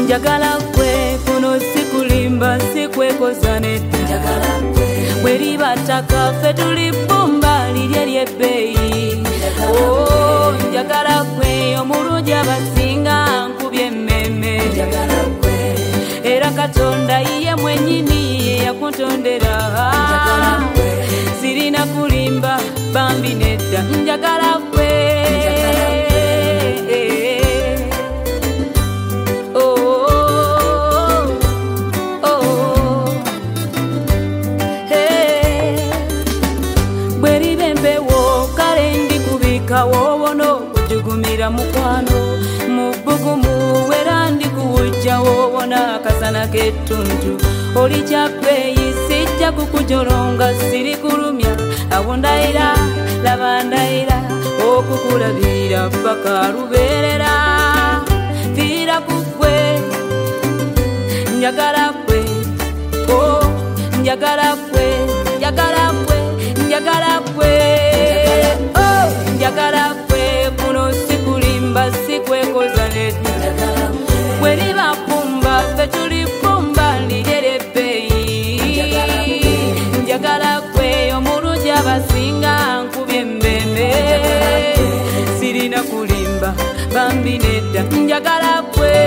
njagala kwe kuno sikulimba sikwekoza nedda njagala kwe bweriba ttaka ffe tuli bbumba lirye lyebbeeyi oh njagala kwe omulungi abasinga nkubye emmeme njagala kwe era Katonda yiye mwennyini ye yakuntondera njagala kwe sirina kulimba bambi nedda njagala kwe wowono kujugumira mukwano mubugumu wera ndi kuwujja wowona akasana k'ettuntu oli kyabbeeyi sijja kukujolonga siri kulumya awundayira laba ndayira okukulabirira paka lubeerera fiira ku ggwe njagala ggwe oh njagala ggwe njagala ggwe njagala ggwe njagala kwe kuno sikulimba sikwekoza nedda bweriba ppumba ffe tuli ppumba lirye lyebbeeyi njagala kwe omulungi abasinga nkubye embembe sirina kulimba bambi nedda njagala kwe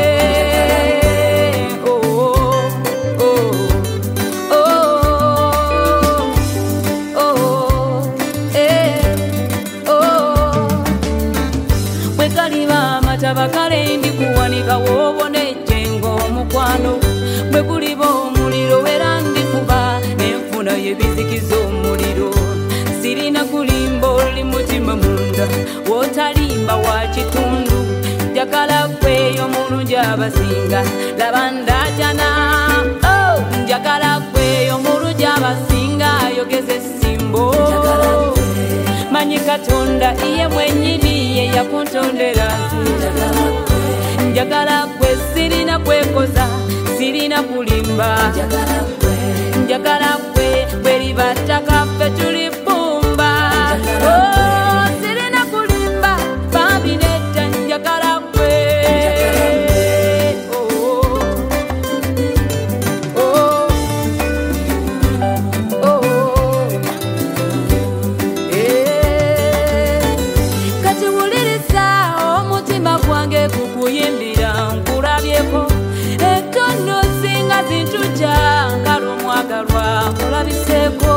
bakale ndi kuwanika wobone jengo omukwano bwe kuliba omuliro era ndikuba nenfuna yebizikiza omuliro sirina kulimba oli mutima munda wotalimba wa kitundu njagala kweyo omulungi abasinga laba ndajana oh njagala kweyo omulungi abasinga ayogeza essimbo manyi Katonda iye mwennyini ye yakuntondera njagala kwe sirina kwekoza sirina kulimba njagala kwe bweriba ttaka ffe tuli bbumba oh sirina kulimba bambi nedda njagala kwe kukuyimbira nkulabyeko ettono singa zintuja ngalo mwagalwa nkulabiseeko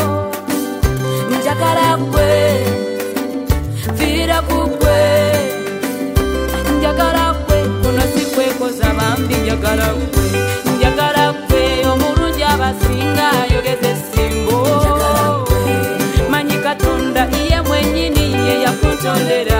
njagala kwe fiira ku ggwe njagala kwe kuno sikwekoza bambi njagala kwe omulungi abasinga ayogeza essimbo manyi Katonda iye mwennyini ye yakuntondera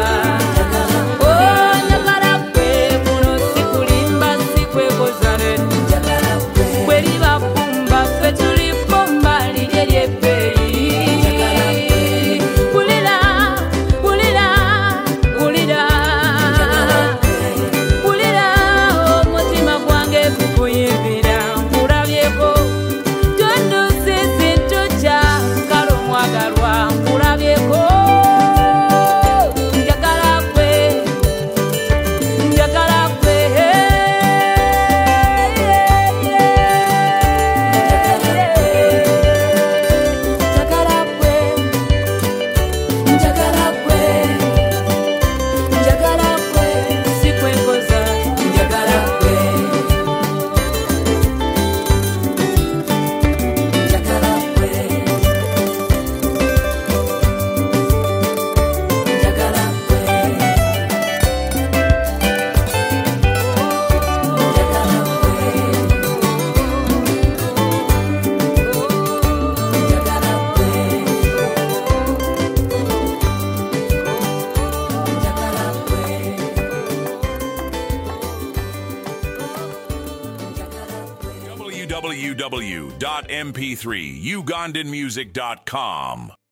www.mp3ugandanmusic.com